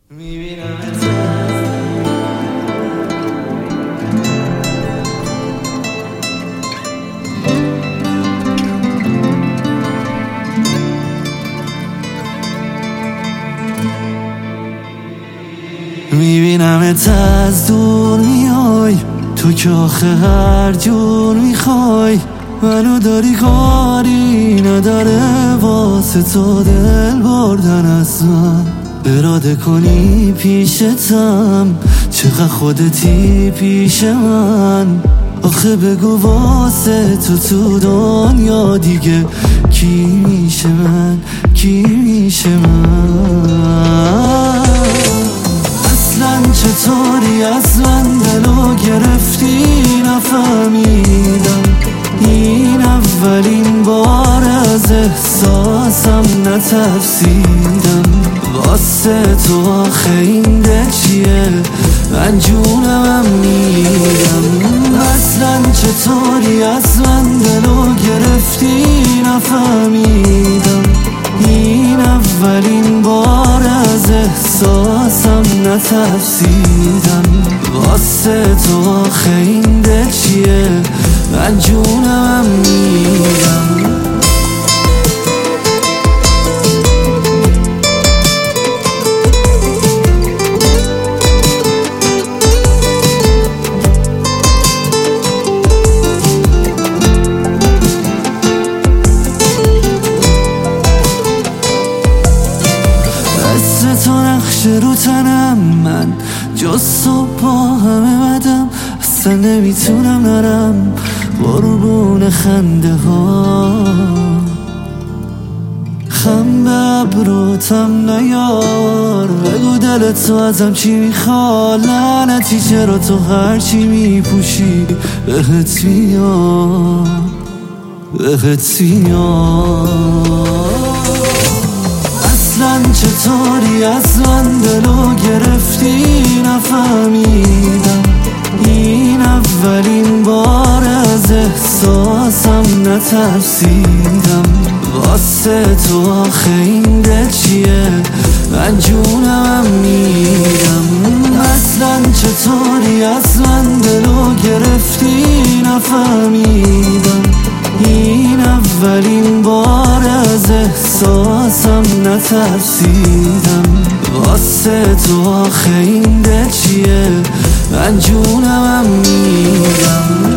میبینمت از دور میای، تو که آخه هر جور میخوای. منو داری کاری نداره واسه تو دل بردن از من. اراده کنی پیشتم، چقدر خودتی پیش من. آخه بگو واسه تو دنیا دیگه کی میشه من، کی میشه من. اصلا چطوری اصلا دلو گرفتی نفهمیدم. این اولین بار از احساسم نترسیدم. واسه تو آخه این ده چیه، من جونم میدم. اصلا چطوری اصلا دلو گرفتی نفهمیدم. این اولین بار از احساسم نترسیدم. واسه تو آخه این ده چیه، من جونم میدم. تو نقشه رو تنم، من جز صبح با همه بدم. اصلا نمیتونم نرم قربون خنده ها. خم به ابروتم نیار، بگو دلت تو ازم چی میخواد. لعنتی چرا تو هرچی میپوشی بهت میاد، بهت میاد. اصلا چطوری اصلا دلو گرفتی نفهمیدم. این اولین بار از احساسم نترسیدم. واسه تو آخه این ده چیه، من جونم میدم. اصلا چطوری اصلا دلو گرفتی نفهمیدم. این اولین بار از احساسم نترسیدم. واسه تو آخه این ده چیه، من جونم میدم.